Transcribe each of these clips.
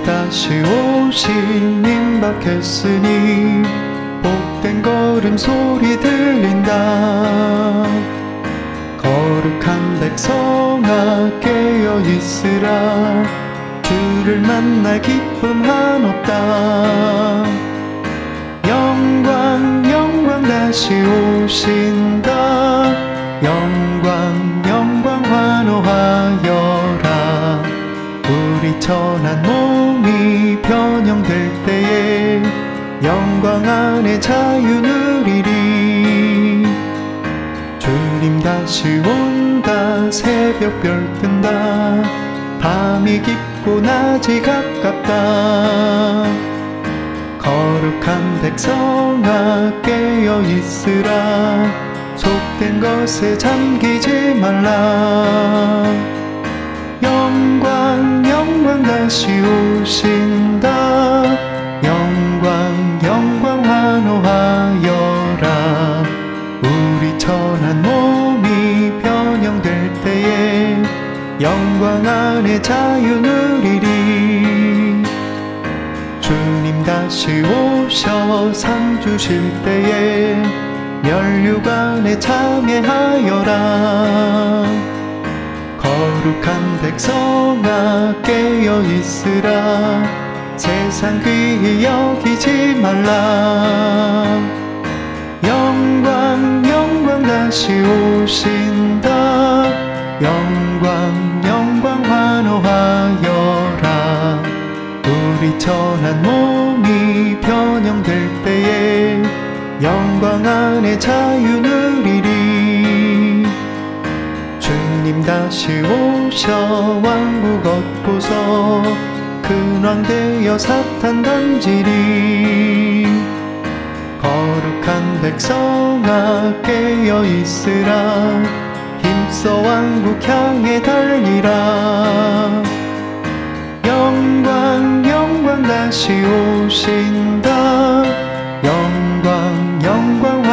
다시 오신 임박했으니 복된 걸음소리 들린다. 거룩한 백성아 깨어 있으라. 주를 만날 기쁨 한없다. 영광 영광 다시 오신다. 영광 영광 환호하여라. 우리 천한 몸이 변형될 때에 영광 안에 자유 누리리. 주님 다시 온다. 새벽별 뜬다. 밤이 깊고 낮이 가깝다. 거룩한 백성아 깨어 있으라. 속된 것에 잠기지 말라. 영광 영광 다시 오신다. 영광 영광 환호하여라. 우리 천한 몸이 변형될 때에 영광 안에 자유 누리리. 주님 다시 오셔 상 주실 때에 면류관에 참여하여라. 거룩한 백성아 깨어 있으라. 세상 귀히 여기지 말라. 영광 영광 다시 오신다. 영광 영광 환호하여라. 우리 천한 몸이 변형될 때에 영광 안에 자유 누리리. 주님 다시 오셔 왕국 얻고서 근왕 되어 사탄 던지리. 거룩한 백성아 깨어 있으라. 힘써 왕국 향해 달리라. 영광 영광 다시 오신다. 영광 영광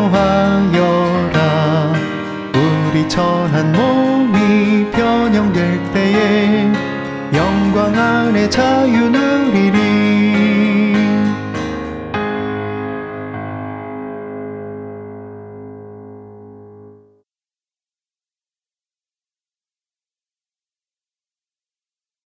환호하여라. 우리 천한 몸이 변형될 때에 영광 안에 자유 누리리.